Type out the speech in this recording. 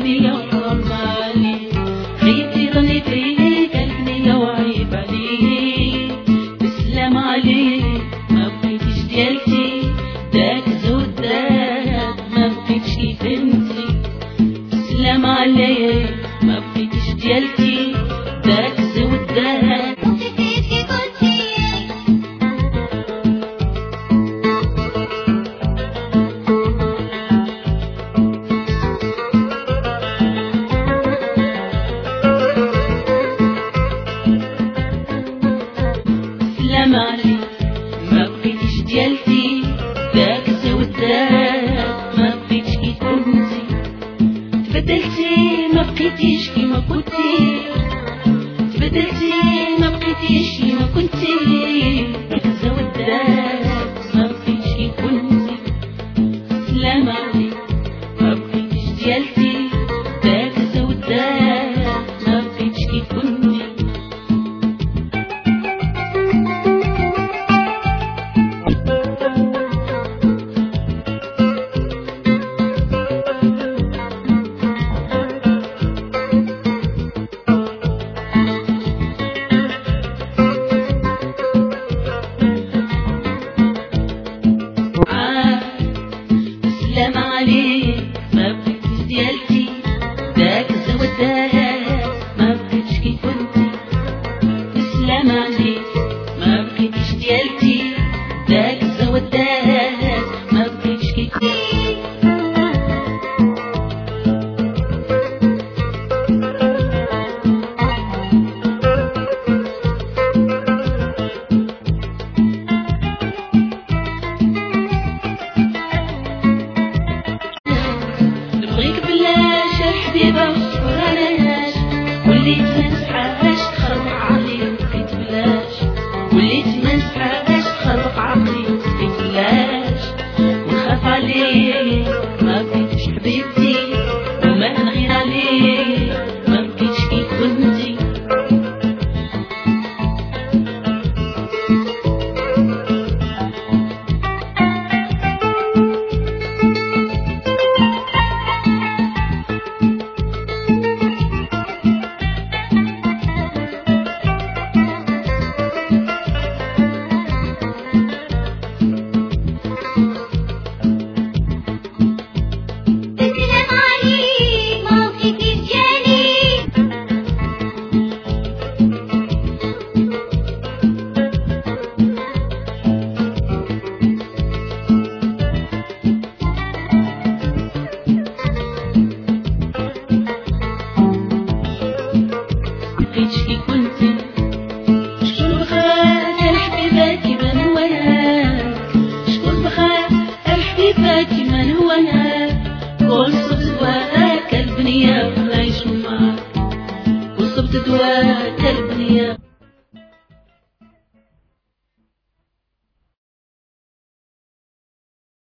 النية وحرام عليك، خيتي ظني فيك النية وعيب عليك. بسلام عليك ما بقيتيش ديالتي، داك زود داك ما بقيتش كيف انتي. بسلام عليك ما بقيتيش ديالتي، داك زود داك سلام عليك ما بقيتيش ديالتي، داك زود داك ما بقيتش كي كنتي. تبدلتي ما بقيتيش كيما كنتي، تبدلتي ما بقيتيش كيما كنتي. داك زود داك ما بقيتش كي كنتي. سلام عليك ما بقيتيش ديالتي، داك زود داك ما بقيتش كي كنتي. سلام عليك ما بقيتيش ديالتي، داك زود داك ما بقيتش كي كنتي. سلام عليك ما بقيتيش ديالتي، داك زود داك ما بقيتش كي كنتي. نبغيك بلاش الحبيبة وشكون علاش، وليت منسحاش تخرب عقلي بقيت بلاش، وليت منسحاش تخرب عقلي بقيت بلاش. ونخاف عليك ما بقيتش حبيبتي، وما نغير عليك ما بقيتش كي كنتي. بقيتش كي كنتي. شكون بخاف الحبيبة كيما نواك، شكون بخاف الحبيبة كيما نواك. كل صبت دواك البنية ولا يشوفك، كل صبت دواك البنية.